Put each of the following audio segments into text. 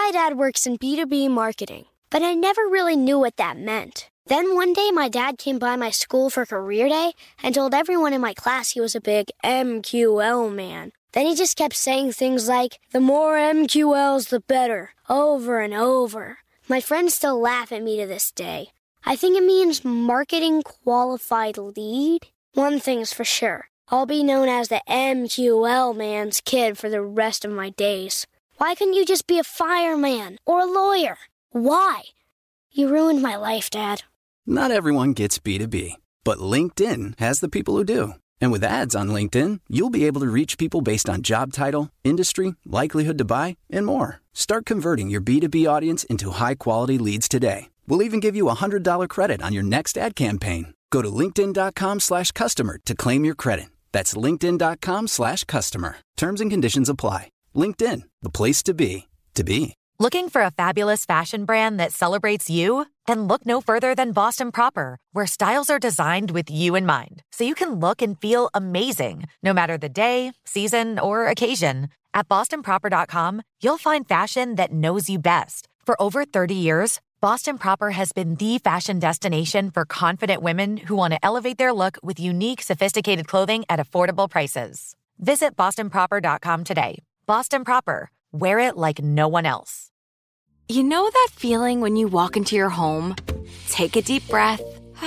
My dad works in B2B marketing, but I never really knew what that meant. Then one day, my dad came by my school for career day and told everyone in my class he was a big MQL man. Then he just kept saying things like, the more MQLs, the better, over and over. My friends still laugh at me to this day. I think it means marketing qualified lead. One thing's for sure. I'll be known as the MQL man's kid for the rest of my days. Why couldn't you just be a fireman or a lawyer? Why? You ruined my life, Dad. Not everyone gets B2B, but LinkedIn has the people who do. And with ads on LinkedIn, you'll be able to reach people based on job title, industry, likelihood to buy, and more. Start converting your B2B audience into high-quality leads today. We'll even give you a $100 credit on your next ad campaign. Go to linkedin.com/customer to claim your credit. That's linkedin.com/customer. Terms and conditions apply. LinkedIn, the place to be, to be. Looking for a fabulous fashion brand that celebrates you? Then look no further than Boston Proper, where styles are designed with you in mind, so you can look and feel amazing, no matter the day, season, or occasion. At bostonproper.com, you'll find fashion that knows you best. For over 30 years, Boston Proper has been the fashion destination for confident women who want to elevate their look with unique, sophisticated clothing at affordable prices. Visit bostonproper.com today. Boston Proper. Wear it like no one else. You know that feeling when you walk into your home, take a deep breath,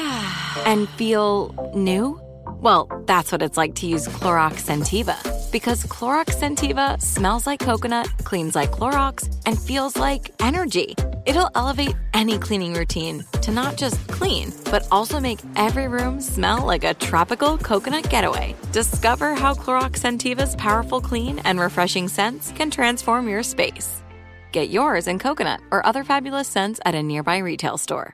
and feel new? Well, that's what it's like to use Clorox Scentiva. Because Clorox Scentiva smells like coconut, cleans like Clorox, and feels like energy. It'll elevate any cleaning routine to not just clean, but also make every room smell like a tropical coconut getaway. Discover how Clorox Scentiva's powerful clean and refreshing scents can transform your space. Get yours in coconut or other fabulous scents at a nearby retail store.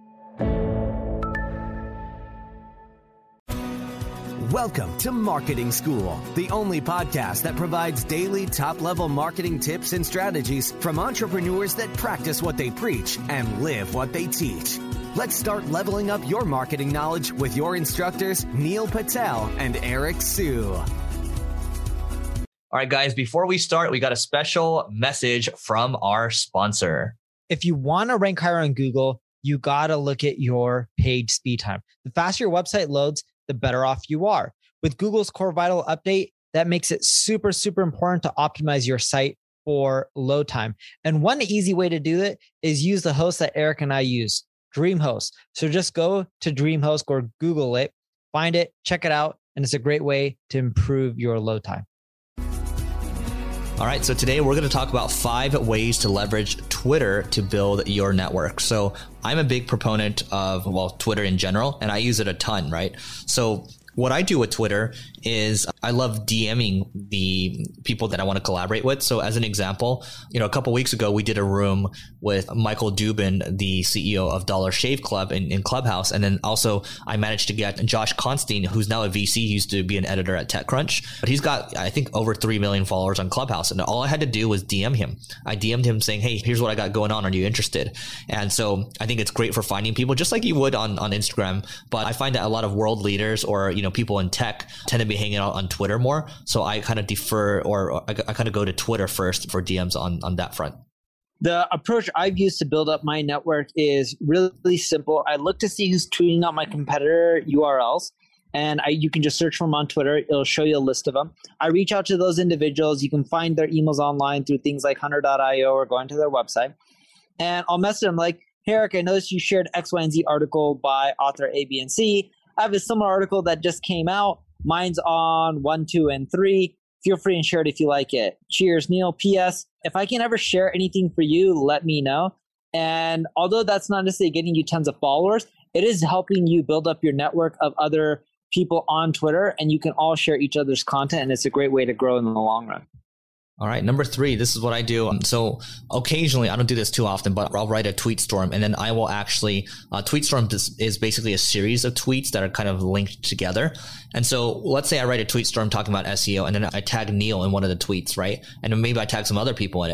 Welcome to Marketing School, the only podcast that provides daily top-level marketing tips and strategies from entrepreneurs that practice what they preach and live what they teach. Let's start leveling up your marketing knowledge with your instructors, Neil Patel and Eric Sue. All right, guys, before we start, we got a special message from our sponsor. If you want to rank higher on Google, you got to look at your page speed time. The faster your website loads, the better off you are. With Google's Core Vital update, that makes it super, super important to optimize your site for load time. And one easy way to do it is use the host that Eric and I use, DreamHost. So just go to DreamHost or Google it, find it, check it out, and it's a great way to improve your load time. All right, so today we're going to talk about 5 ways to leverage Twitter to build your network. So I'm a big proponent of, Twitter in general, and I use it a ton, right? So what I do with Twitter is I love DMing the people that I want to collaborate with. So as an example, a couple weeks ago, we did a room with Michael Dubin, the CEO of Dollar Shave Club in Clubhouse. And then also I managed to get Josh Constein, who's now a VC. He used to be an editor at TechCrunch, but he's got, I think, over 3 million followers on Clubhouse. And all I had to do was DM him. I DM'd him saying, hey, here's what I got going on. Are you interested? And so I think it's great for finding people just like you would on Instagram. But I find that a lot of world leaders or, people in tech tend to be hanging out on Twitter more. So I kind of defer or I kind of go to Twitter first for DMs on that front. The approach I've used to build up my network is really simple. I look to see who's tweeting out my competitor URLs, and you can just search for them on Twitter. It'll show you a list of them. I reach out to those individuals. You can find their emails online through things like hunter.io or going to their website. And I'll message them like, hey, Eric, I noticed you shared X, Y, and Z article by author A, B, and C. I have a similar article that just came out. Mine's on 1, 2, and 3. Feel free and share it if you like it. Cheers, Neil. P.S. If I can ever share anything for you, let me know. And although that's not necessarily getting you tons of followers, it is helping you build up your network of other people on Twitter, and you can all share each other's content, and it's a great way to grow in the long run. All right. Number 3, this is what I do. So occasionally, I don't do this too often, but I'll write a tweet storm and then I will actually, tweet storm is basically a series of tweets that are kind of linked together. And so let's say I write a tweet storm talking about SEO and then I tag Neil in one of the tweets, right? And then maybe I tag some other people in it.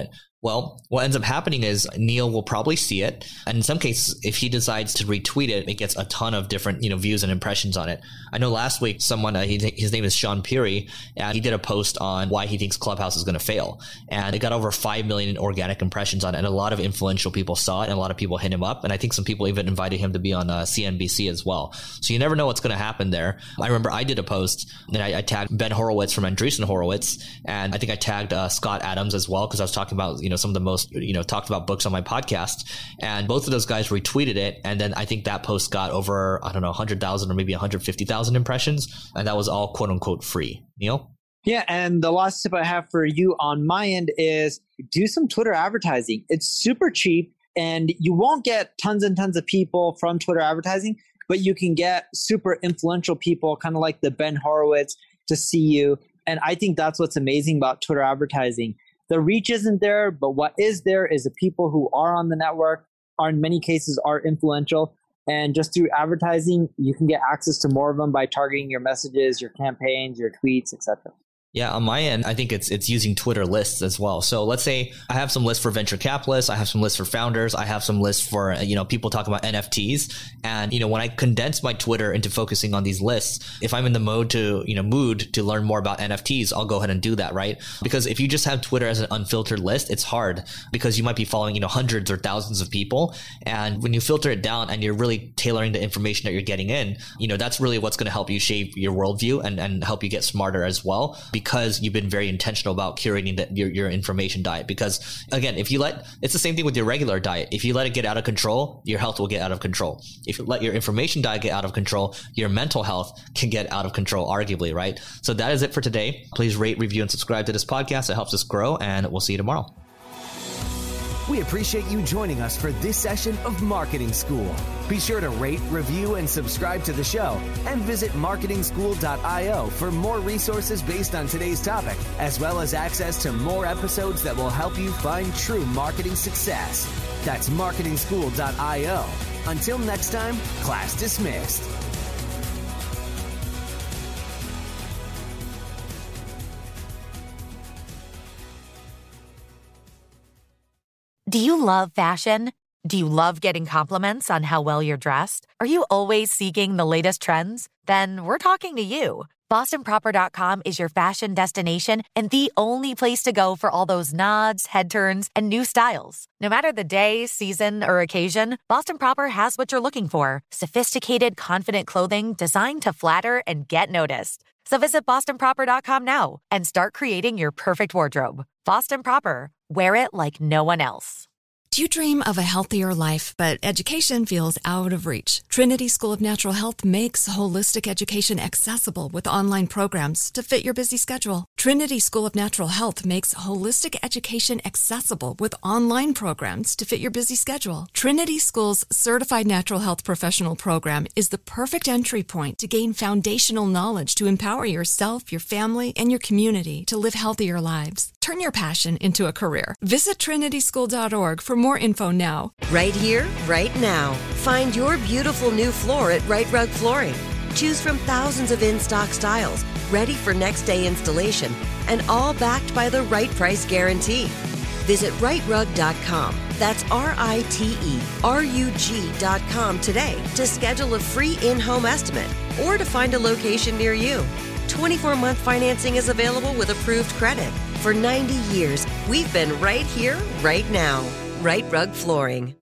Well, what ends up happening is Neil will probably see it. And in some cases, if he decides to retweet it, it gets a ton of different, views and impressions on it. I know last week someone, his name is Sean Peary, and he did a post on why he thinks Clubhouse is going to fail. And it got over 5 million organic impressions on it. And a lot of influential people saw it and a lot of people hit him up. And I think some people even invited him to be on CNBC as well. So you never know what's going to happen there. I remember I did a post and I tagged Ben Horowitz from Andreessen Horowitz. And I think I tagged Scott Adams as well, because I was talking about, some of the most, talked about books on my podcast. And both of those guys retweeted it. And then I think that post got over, 100,000 or maybe 150,000 impressions. And that was all quote unquote free. Neil? Yeah. And the last tip I have for you on my end is do some Twitter advertising. It's super cheap and you won't get tons and tons of people from Twitter advertising, but you can get super influential people, kind of like the Ben Horowitz, to see you. And I think that's what's amazing about Twitter advertising. The reach isn't there, but what is there is the people who are on the network are in many cases are influential. And just through advertising, you can get access to more of them by targeting your messages, your campaigns, your tweets, etc. Yeah, on my end, I think it's using Twitter lists as well. So let's say I have some lists for venture capitalists, I have some lists for founders, I have some lists for, people talking about NFTs. And, when I condense my Twitter into focusing on these lists, if I'm in the mood to learn more about NFTs, I'll go ahead and do that, right? Because if you just have Twitter as an unfiltered list, it's hard because you might be following, hundreds or thousands of people. And when you filter it down and you're really tailoring the information that you're getting in, that's really what's going to help you shape your worldview and help you get smarter as well. Because you've been very intentional about curating your information diet. Because again, it's the same thing with your regular diet. If you let it get out of control, your health will get out of control. If you let your information diet get out of control, your mental health can get out of control, arguably, right? So that is it for today. Please rate, review, and subscribe to this podcast. It helps us grow, and we'll see you tomorrow. We appreciate you joining us for this session of Marketing School. Be sure to rate, review, and subscribe to the show, and visit marketingschool.io for more resources based on today's topic, as well as access to more episodes that will help you find true marketing success. That's marketingschool.io. Until next time, class dismissed. Do you love fashion? Do you love getting compliments on how well you're dressed? Are you always seeking the latest trends? Then we're talking to you. BostonProper.com is your fashion destination and the only place to go for all those nods, head turns, and new styles. No matter the day, season, or occasion, Boston Proper has what you're looking for. Sophisticated, confident clothing designed to flatter and get noticed. So visit BostonProper.com now and start creating your perfect wardrobe. Boston Proper. Wear it like no one else. Do you dream of a healthier life, but education feels out of reach? Trinity School of Natural Health makes holistic education accessible with online programs to fit your busy schedule. Trinity School of Natural Health makes holistic education accessible with online programs to fit your busy schedule. Trinity School's Certified Natural Health Professional Program is the perfect entry point to gain foundational knowledge to empower yourself, your family, and your community to live healthier lives. Turn your passion into a career. Visit trinityschool.org for more info now. Right here, right now. Find your beautiful new floor at Right Rug Flooring. Choose from thousands of in-stock styles, ready for next day installation, and all backed by the right price guarantee. Visit rightrug.com. That's RITERUG.com today to schedule a free in-home estimate or to find a location near you. 24-month financing is available with approved credit. For 90 years, we've been right here, right now. Right Rug Flooring.